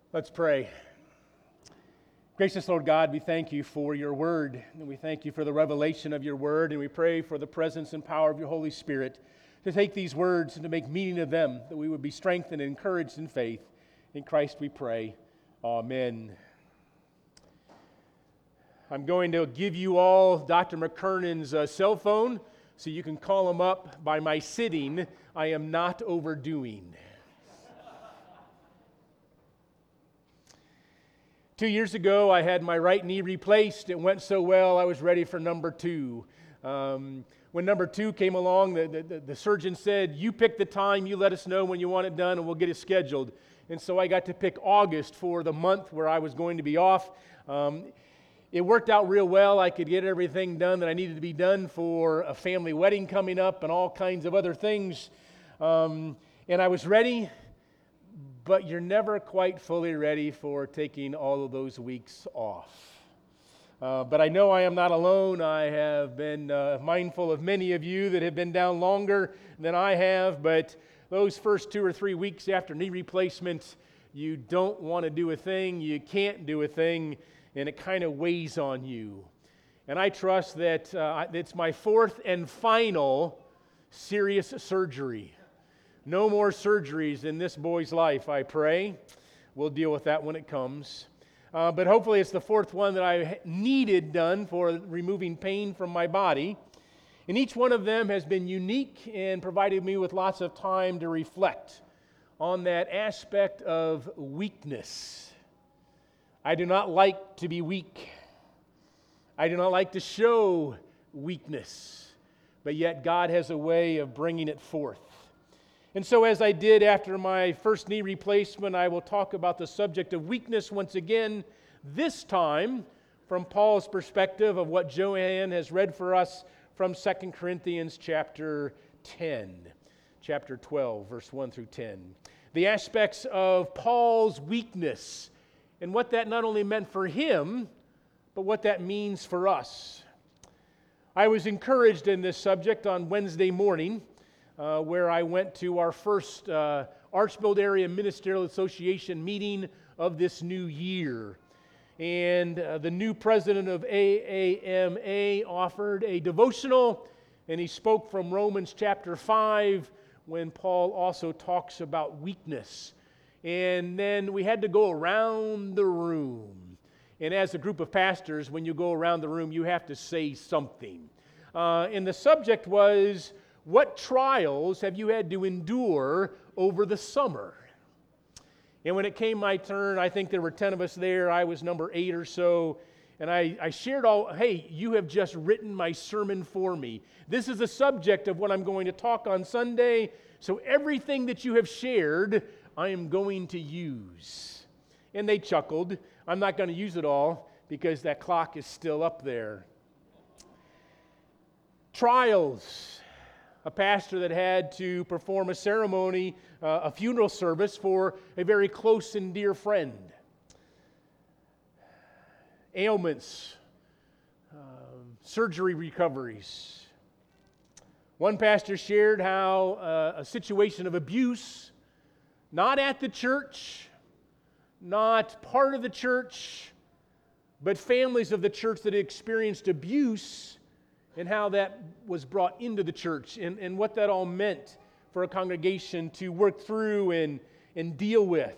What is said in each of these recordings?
Let's pray. Gracious Lord God, we thank you for your word, and we thank you for the revelation of your word, and we pray for the presence and power of your Holy Spirit to take these words and to make meaning of them, that we would be strengthened and encouraged in faith. In Christ we pray. Amen. I'm going to give you all Dr. McKernan's cell phone so you can call him up by my sitting. I am not overdoing. 2 years ago, I had my right knee replaced. It went so well, I was ready for number two. When number two came along, the surgeon said, you pick the time, you let us know when you want it done, and we'll get it scheduled. And so I got to pick August for the month where I was going to be off. It worked out real well. I could get everything done that I needed to be done for a family wedding coming up and all kinds of other things. And I was ready. But you're never quite fully ready for taking all of those weeks off. But I know I am not alone. I have been mindful of many of you that have been down longer than I have, but those first 2 or 3 weeks after knee replacement, you don't want to do a thing, you can't do a thing, and it kind of weighs on you. And I trust that it's my fourth and final serious surgery. No more surgeries in this boy's life, I pray. We'll deal with that when it comes. But hopefully it's the fourth one that I needed done for removing pain from my body. And each one of them has been unique and provided me with lots of time to reflect on that aspect of weakness. I do not like to be weak. I do not like to show weakness. But yet God has a way of bringing it forth. And so as I did after my first knee replacement, I will talk about the subject of weakness once again, this time from Paul's perspective of what Joanne has read for us from 2 Corinthians chapter 10, chapter 12, verse 1 through 10. The aspects of Paul's weakness and what that not only meant for him, but what that means for us. I was encouraged in this subject on Wednesday morning, where I went to our first Archbold Area Ministerial Association meeting of this new year. And the new president of AAMA offered a devotional, and he spoke from Romans chapter 5, when Paul also talks about weakness. And then we had to go around the room. And as a group of pastors, when you go around the room, you have to say something. And the subject was, what trials have you had to endure over the summer? And when it came my turn, I think there were 10 of us there. I was number 8 or so. And I shared hey, you have just written my sermon for me. This is the subject of what I'm going to talk on Sunday. So everything that you have shared, I am going to use. And they chuckled. I'm not going to use it all because that clock is still up there. Trials. A pastor that had to perform a ceremony, a funeral service for a very close and dear friend. Ailments, surgery recoveries. One pastor shared how a situation of abuse, not at the church, not part of the church, but families of the church that experienced abuse, and how that was brought into the church and what that all meant for a congregation to work through and deal with.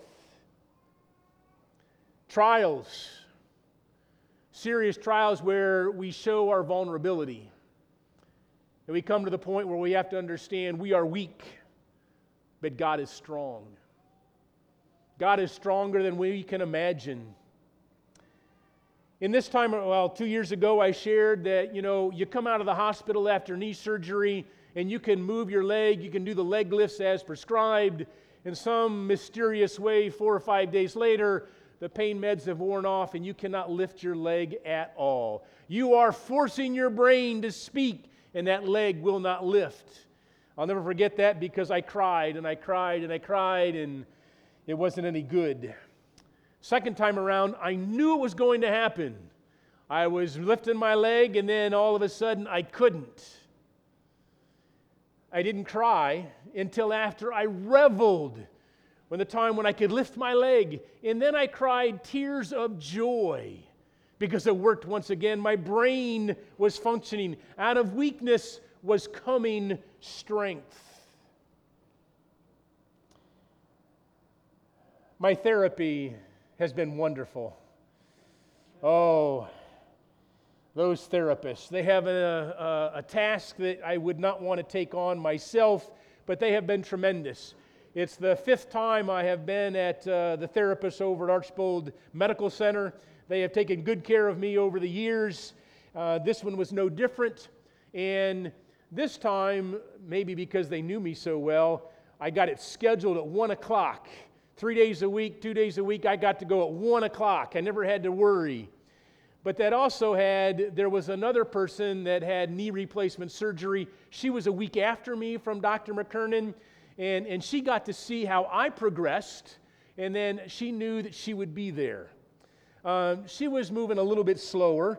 Trials, serious trials where we show our vulnerability. And we come to the point where we have to understand we are weak, but God is strong. God is stronger than we can imagine. In this time, 2 years ago, I shared that, you come out of the hospital after knee surgery and you can move your leg, you can do the leg lifts as prescribed. In some mysterious way, 4 or 5 days later, the pain meds have worn off and you cannot lift your leg at all. You are forcing your brain to speak and that leg will not lift. I'll never forget that because I cried and I cried and I cried and it wasn't any good. Second time around, I knew it was going to happen. I was lifting my leg, and then all of a sudden, I couldn't. I didn't cry until after I reveled when the time when I could lift my leg. And then I cried tears of joy because it worked once again. My brain was functioning. Out of weakness was coming strength. My therapy has been wonderful. Oh, those therapists. They have a task that I would not want to take on myself, but they have been tremendous. It's the 5th time I have been at the therapist over at Archbold Medical Center. They have taken good care of me over the years. This one was no different. And this time, maybe because they knew me so well, I got it scheduled at 1 o'clock. 3 days a week, 2 days a week, I got to go at 1 o'clock. I never had to worry. But that also there was another person that had knee replacement surgery. She was a week after me from Dr. McKernan, and she got to see how I progressed, and then she knew that she would be there. She was moving a little bit slower,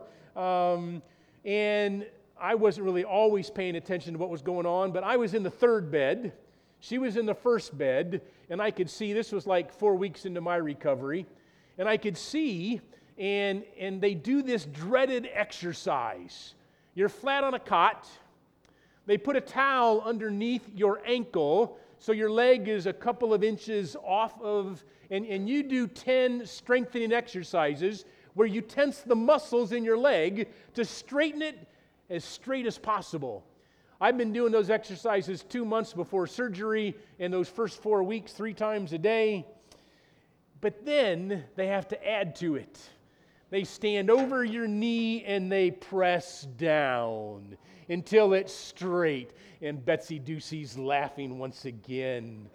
and I wasn't really always paying attention to what was going on, but I was in the 3rd bed. She was in the 1st bed, and I could see, this was like 4 weeks into my recovery, and I could see, and they do this dreaded exercise. You're flat on a cot. They put a towel underneath your ankle, so your leg is a couple of inches off of, and you do 10 strengthening exercises where you tense the muscles in your leg to straighten it as straight as possible. I've been doing those exercises 2 months before surgery, and those first 4 weeks, 3 times a day. But then they have to add to it. They stand over your knee and they press down until it's straight. And Betsy Ducey's laughing once again.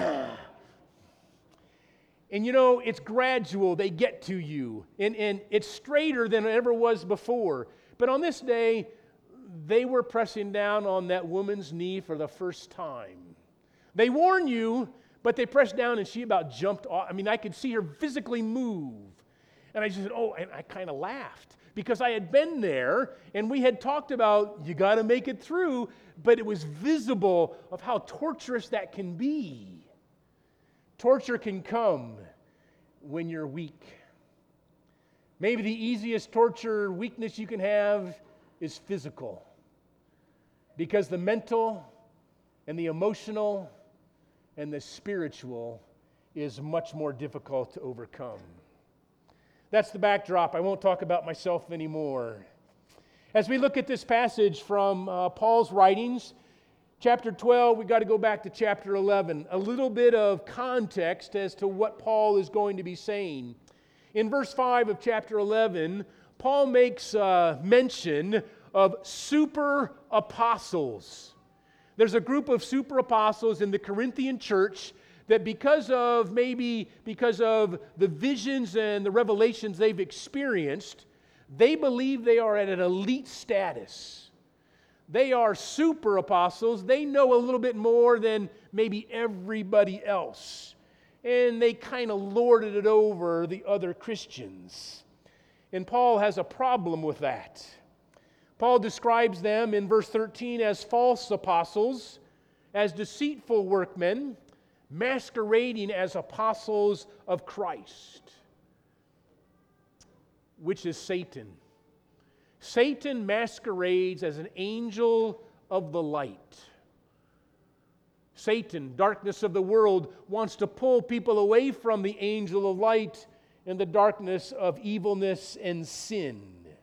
And you know, it's gradual. They get to you. And it's straighter than it ever was before. But on this day, they were pressing down on that woman's knee for the first time. They warn you, but they pressed down and she about jumped off. I mean, I could see her physically move. And I just said, oh, and I kind of laughed because I had been there and we had talked about you got to make it through, but it was visible of how torturous that can be. Torture can come when you're weak. Maybe the easiest torture weakness you can have is physical, because the mental and the emotional and the spiritual is much more difficult to overcome. That's the backdrop. I won't talk about myself anymore. As we look at this passage from Paul's writings, chapter 12, we've got to go back to chapter 11. A little bit of context as to what Paul is going to be saying. In verse 5 of chapter 11, Paul makes mention of super apostles. There's a group of super apostles in the Corinthian church that because of the visions and the revelations they've experienced, they believe they are at an elite status. They are super apostles. They know a little bit more than maybe everybody else. And they kind of lorded it over the other Christians. And Paul has a problem with that. Paul describes them in verse 13 as false apostles, as deceitful workmen, masquerading as apostles of Christ, which is Satan. Satan masquerades as an angel of the light. Satan, darkness of the world, wants to pull people away from the angel of light in the darkness of evilness and sin.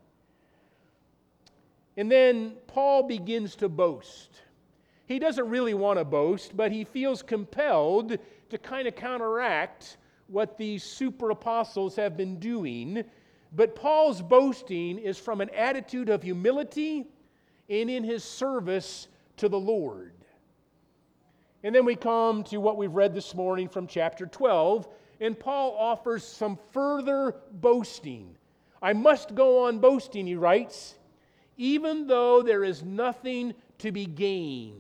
And then Paul begins to boast. He doesn't really want to boast, but he feels compelled to kind of counteract what these super apostles have been doing. But Paul's boasting is from an attitude of humility and in his service to the Lord. And then we come to what we've read this morning from chapter 12, and Paul offers some further boasting. I must go on boasting, he writes, even though there is nothing to be gained.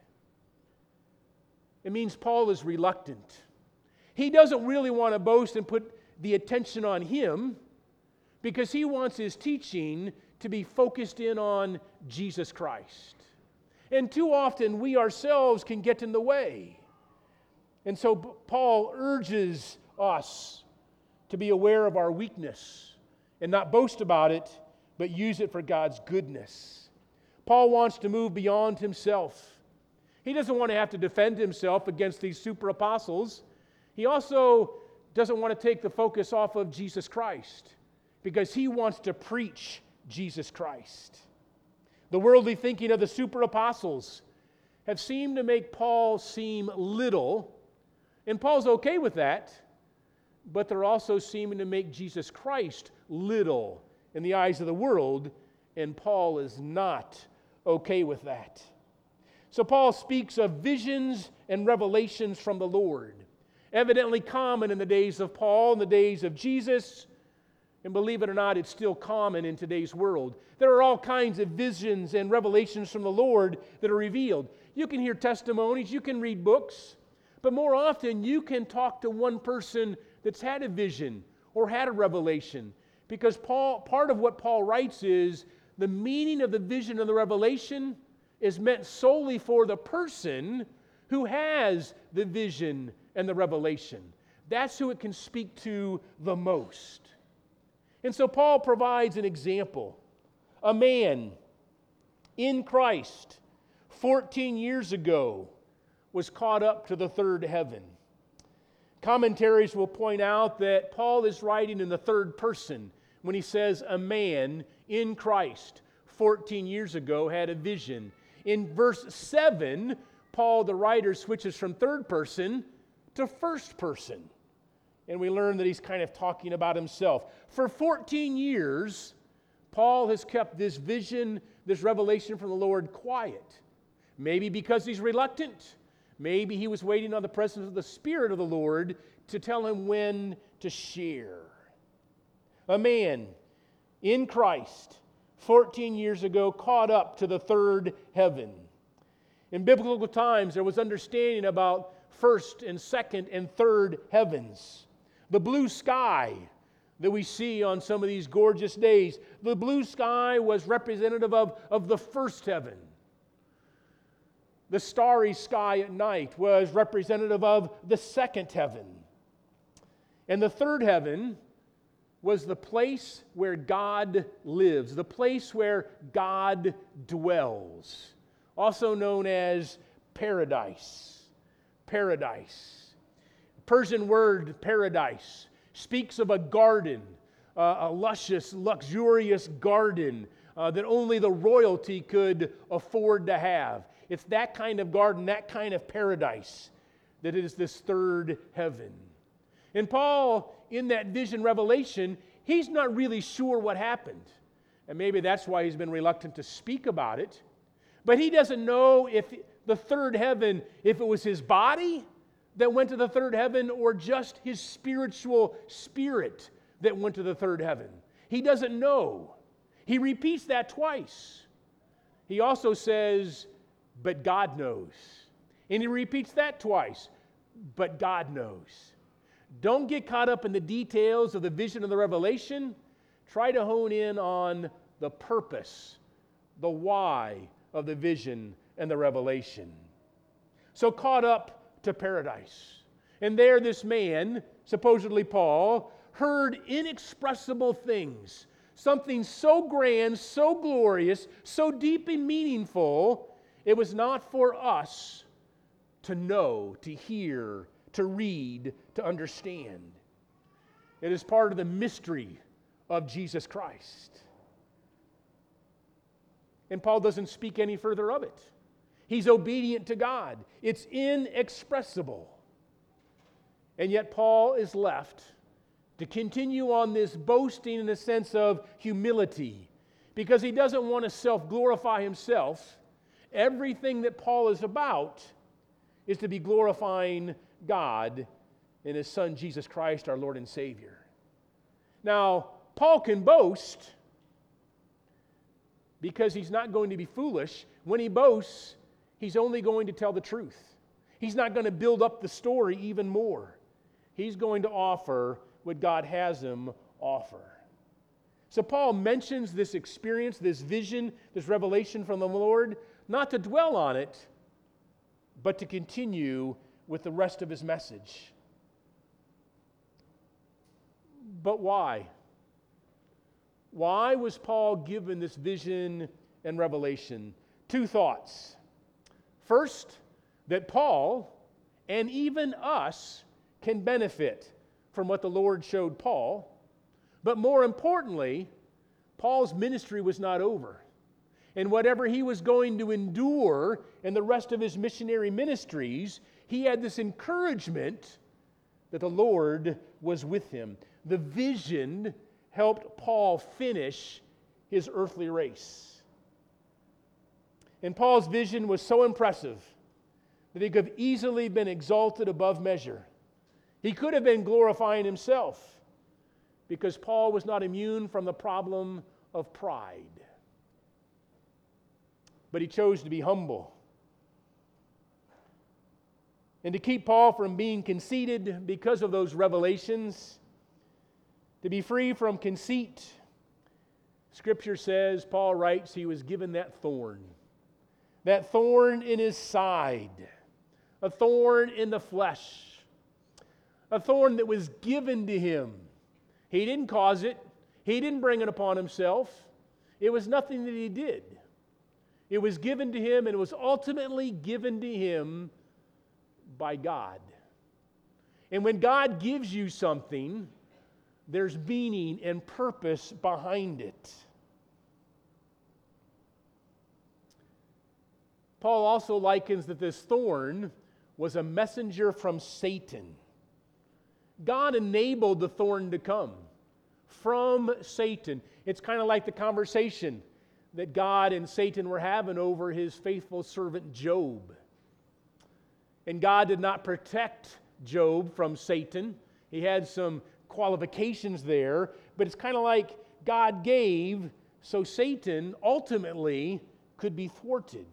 It means Paul is reluctant. He doesn't really want to boast and put the attention on him because he wants his teaching to be focused in on Jesus Christ. And too often we ourselves can get in the way. And so Paul urges us to be aware of our weakness and not boast about it, but use it for God's goodness. Paul wants to move beyond himself. He doesn't want to have to defend himself against these super apostles. He also doesn't want to take the focus off of Jesus Christ because he wants to preach Jesus Christ. The worldly thinking of the super apostles have seemed to make Paul seem little, and Paul's okay with that, but they're also seeming to make Jesus Christ little in the eyes of the world, and Paul is not okay with that. So Paul speaks of visions and revelations from the Lord, evidently common in the days of Paul, in the days of Jesus, and believe it or not, it's still common in today's world. There are all kinds of visions and revelations from the Lord that are revealed. You can hear testimonies, you can read books, but more often you can talk to one person that's had a vision or had a revelation. Because part of what Paul writes is the meaning of the vision and the revelation is meant solely for the person who has the vision and the revelation. That's who it can speak to the most. And so Paul provides an example. A man in Christ 14 years ago was caught up to the third heaven. Commentaries will point out that Paul is writing in the third person when he says a man in Christ 14 years ago had a vision. In verse 7, Paul, the writer, switches from third person to first person. And we learn that he's kind of talking about himself. For 14 years, Paul has kept this vision, this revelation from the Lord quiet. Maybe because he's reluctant. Maybe he was waiting on the presence of the Spirit of the Lord to tell him when to share. A man in Christ 14 years ago caught up to the third heaven. In biblical times, there was understanding about first and second and third heavens. The blue sky that we see on some of these gorgeous days, the blue sky was representative of the first heaven. The starry sky at night was representative of the second heaven. And the third heaven was the place where God lives, the place where God dwells, also known as paradise. Paradise. Persian word paradise speaks of a garden, a luscious, luxurious garden that only the royalty could afford to have. It's that kind of garden, that kind of paradise that is this third heaven. And Paul, in that vision revelation, he's not really sure what happened. And maybe that's why he's been reluctant to speak about it. But he doesn't know if the third heaven, if it was his body that went to the third heaven or just his spiritual spirit that went to the third heaven. He doesn't know. He repeats that twice. He also says, but God knows. And he repeats that twice, but God knows. Don't get caught up in the details of the vision of the revelation. Try to hone in on the purpose, the why of the vision and the revelation. So caught up to paradise. And there this man, supposedly Paul, heard inexpressible things. Something so grand, so glorious, so deep and meaningful, it was not for us to know, to hear, to read, to understand. It is part of the mystery of Jesus Christ. And Paul doesn't speak any further of it. He's obedient to God. It's inexpressible. And yet Paul is left to continue on this boasting in a sense of humility because he doesn't want to self-glorify himself. Everything that Paul is about is to be glorifying God and His Son, Jesus Christ, our Lord and Savior. Now, Paul can boast because he's not going to be foolish. When he boasts, he's only going to tell the truth. He's not going to build up the story even more. He's going to offer what God has him offer. So Paul mentions this experience, this vision, this revelation from the Lord, not to dwell on it, but to continue with the rest of his message. But why? Why was Paul given this vision and revelation? Two thoughts. First, that Paul and even us can benefit from what the Lord showed Paul. But more importantly, Paul's ministry was not over. And whatever he was going to endure in the rest of his missionary ministries, he had this encouragement that the Lord was with him. The vision helped Paul finish his earthly race. And Paul's vision was so impressive that he could have easily been exalted above measure. He could have been glorifying himself because Paul was not immune from the problem of pride. But he chose to be humble. And to keep Paul from being conceited because of those revelations, to be free from conceit, Scripture says, Paul writes, he was given that thorn in his side, a thorn in the flesh, a thorn that was given to him. He didn't cause it. He didn't bring it upon himself. It was nothing that he did. It was given to him, and it was ultimately given to him by God. And when God gives you something, there's meaning and purpose behind it. Paul also likens that this thorn was a messenger from Satan. God enabled the thorn to come from Satan. It's kind of like the conversation that God and Satan were having over his faithful servant Job. And God did not protect Job from Satan. He had some qualifications there, but it's kind of like God gave so Satan ultimately could be thwarted.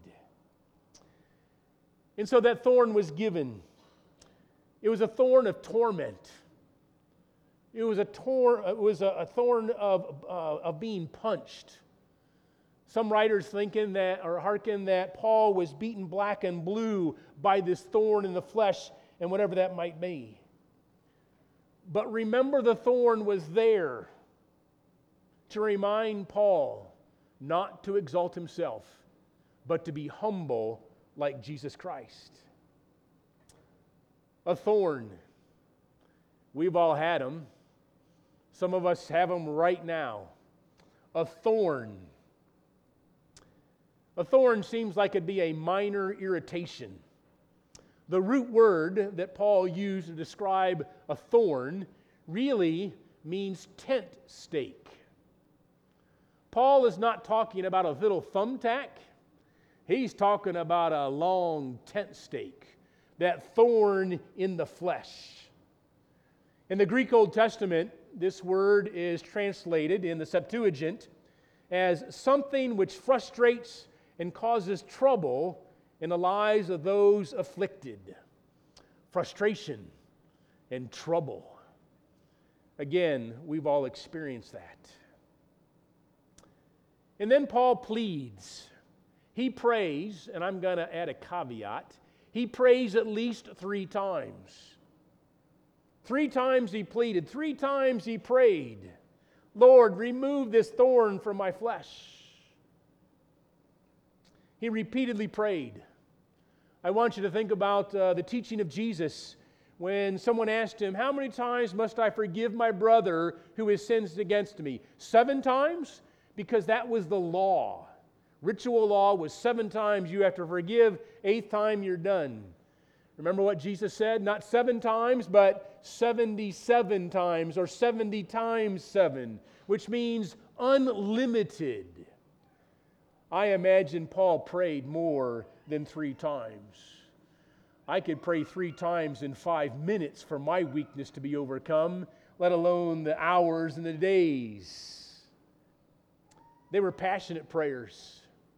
And so that thorn was given. It was a thorn of torment. It was a thorn of being punched. Some writers thinking that, or hearken that Paul was beaten black and blue by this thorn in the flesh and whatever that might be. But remember, the thorn was there to remind Paul not to exalt himself, but to be humble like Jesus Christ. A thorn. We've all had them. Some of us have them right now. A thorn. A thorn seems like it'd be a minor irritation. The root word that Paul used to describe a thorn really means tent stake. Paul is not talking about a little thumbtack. He's talking about a long tent stake, that thorn in the flesh. In the Greek Old Testament, this word is translated in the Septuagint as something which frustrates and causes trouble in the lives of those afflicted. Frustration and trouble. Again, we've all experienced that. And then Paul pleads. He prays, and I'm going to add a caveat, he prays at least 3 times. 3 times he pleaded, 3 times he prayed, Lord, remove this thorn from my flesh. He repeatedly prayed. I want you to think about the teaching of Jesus when someone asked him, how many times must I forgive my brother who has sinned against me? 7 times? Because that was the law. Ritual law was 7 times you have to forgive, 8th time you're done. Remember what Jesus said? Not 7 times, but 77 times or 70 times 7, which means unlimited. I imagine Paul prayed more than 3 times. I could pray 3 times in 5 minutes for my weakness to be overcome, let alone the hours and the days. They were passionate prayers.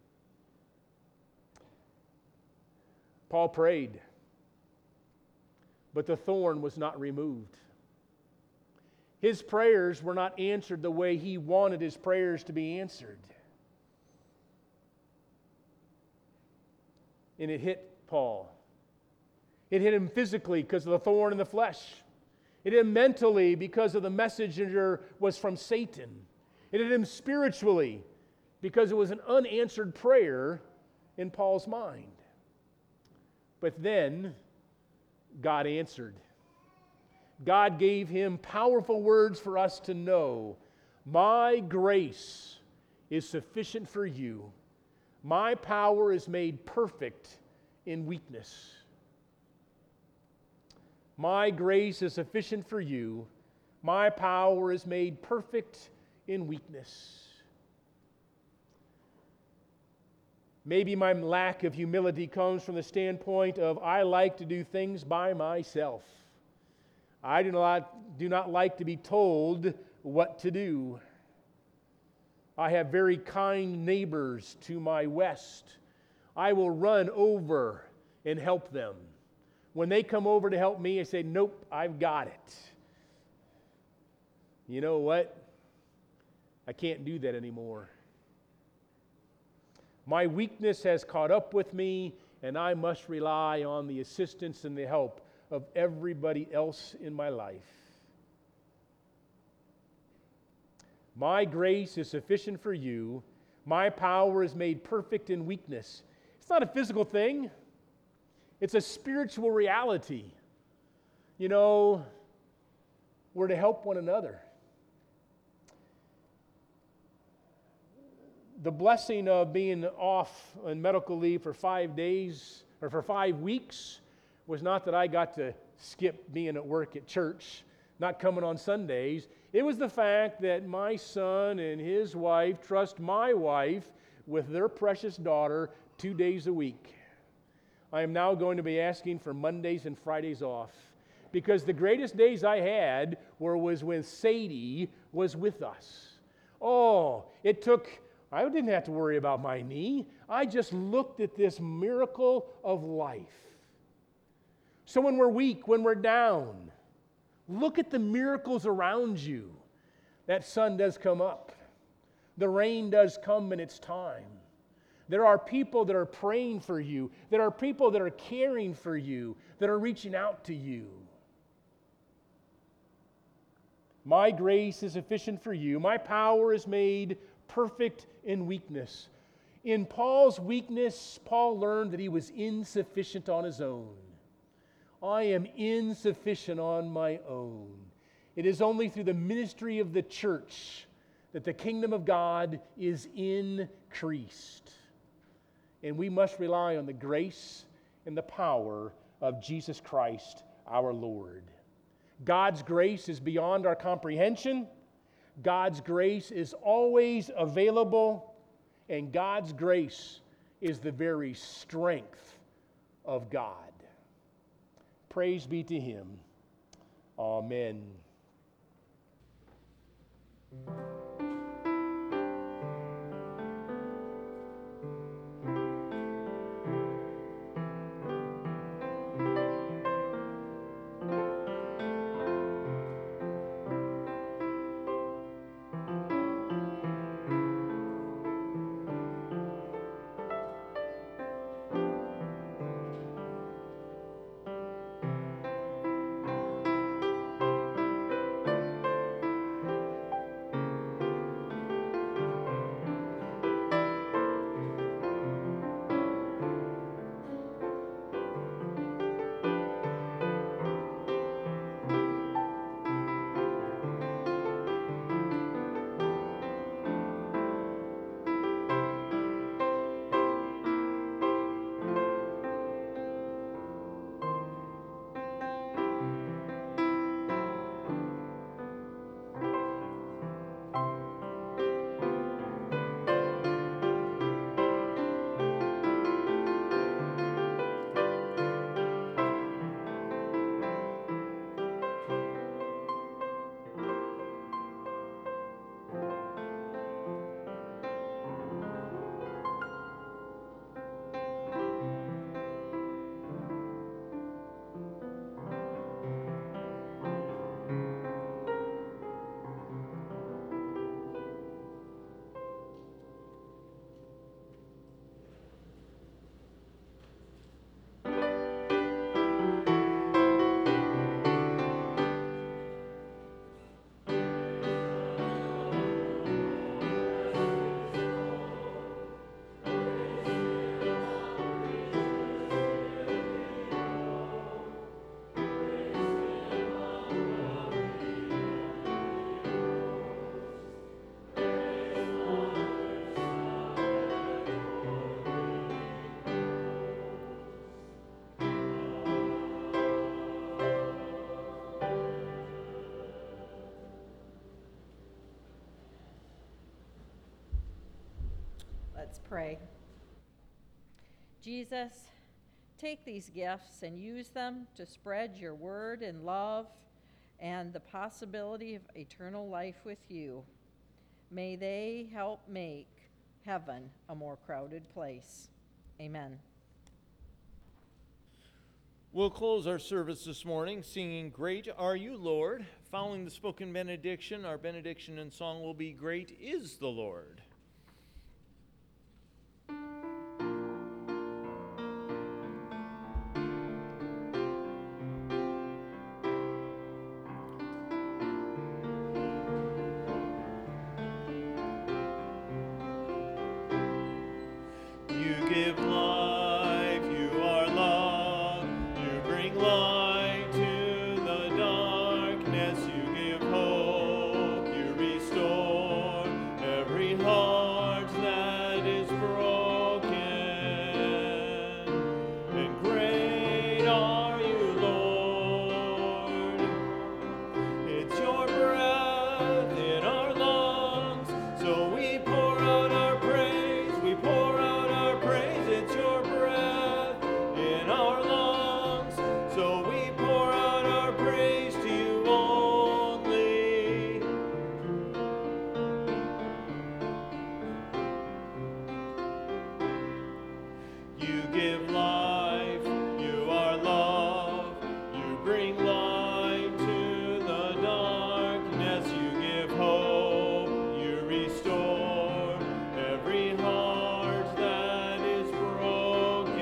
Paul prayed, but the thorn was not removed. His prayers were not answered the way he wanted his prayers to be answered. And it hit Paul. It hit him physically because of the thorn in the flesh. It hit him mentally because of the messenger was from Satan. It hit him spiritually because it was an unanswered prayer in Paul's mind. But then God answered. God gave him powerful words for us to know. My grace is sufficient for you. My power is made perfect in weakness. My grace is sufficient for you. My power is made perfect in weakness. Maybe my lack of humility comes from the standpoint of I like to do things by myself. I do not like to be told what to do. I have very kind neighbors to my west. I will run over and help them. When they come over to help me, I say, nope, I've got it. You know what? I can't do that anymore. My weakness has caught up with me, and I must rely on the assistance and the help of everybody else in my life. My grace is sufficient for you. My power is made perfect in weakness. It's not a physical thing. It's a spiritual reality. You know, we're to help one another. The blessing of being off on medical leave for 5 days or for 5 weeks was not that I got to skip being at work at church, not coming on Sundays. It was the fact that my son and his wife trust my wife with their precious daughter 2 days a week. I am now going to be asking for Mondays and Fridays off because the greatest days I had was when Sadie was with us. Oh, I didn't have to worry about my knee. I just looked at this miracle of life. So when we're weak, when we're down, look at the miracles around you. That sun does come up. The rain does come in its time. There are people that are praying for you. There are people that are caring for you, that are reaching out to you. My grace is sufficient for you. My power is made perfect in weakness. In Paul's weakness, Paul learned that he was insufficient on his own. I am insufficient on my own. It is only through the ministry of the church that the kingdom of God is increased. And we must rely on the grace and the power of Jesus Christ our Lord. God's grace is beyond our comprehension. God's grace is always available. And God's grace is the very strength of God. Praise be to Him. Amen. Let's pray. Jesus, take these gifts and use them to spread your word and love and the possibility of eternal life with you. May they help make heaven a more crowded place. Amen. We'll close our service this morning singing Great Are You, Lord. Following the spoken benediction, our benediction and song will be Great is the Lord. You give life, you are love, you bring light to the darkness, you give hope, you restore every heart that is broken. And great are you, Lord. It's your breath in our lungs, so we pour out our praise, we pour out our praise. It's your breath in our lungs, so we pour out our praise to you only. You give life, you are love, you bring light to the darkness, you give hope, you restore every heart that is broken.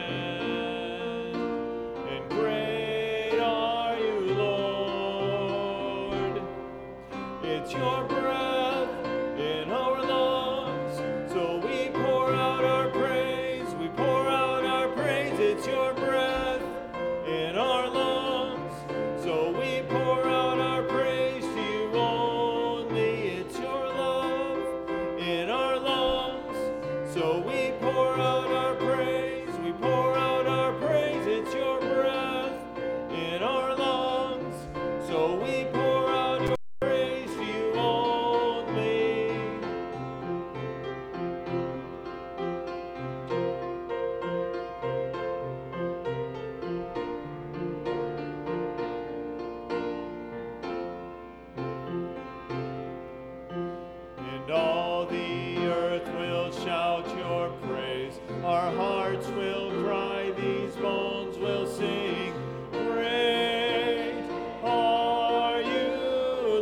And great are you, Lord. It's your breath in our lungs, so we pour out our praise, we pour out our praise. It's your breath in our lungs, so we pour out our praise to you only. It's your love in our lungs, so we pour out our praise, we pour out our praise. It's your breath in our lungs, so we pour out your praise to you only. And all the earth will shout your praise. Our hearts will cry, these bones will sing. Great are you,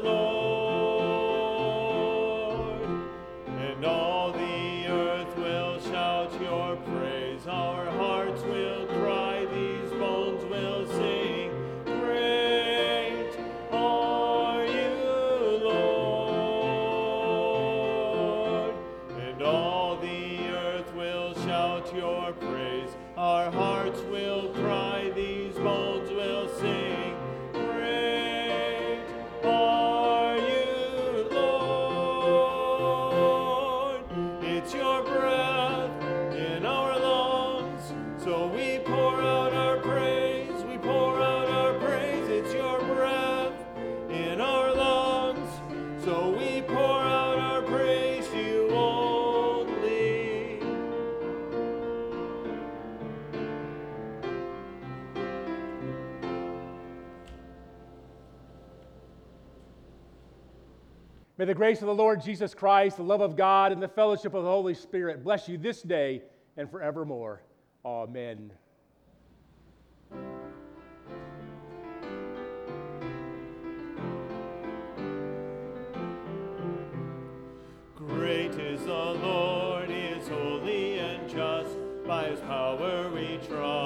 Lord. And all the earth will shout your praise. Our hearts will cry, these bones will sing. Great are you, Lord. And all the earth will shout your praise. Our hearts will cry, these bones will sing. Great are you, Lord. It's your breath in our lungs, so we pour out our praise, we pour out our praise. It's your breath in our lungs, so we pour out our praise to you only. May the grace of the Lord Jesus Christ, the love of God, and the fellowship of the Holy Spirit bless you this day and forevermore. Amen. Great is the Lord, He is holy and just, by His power we trust.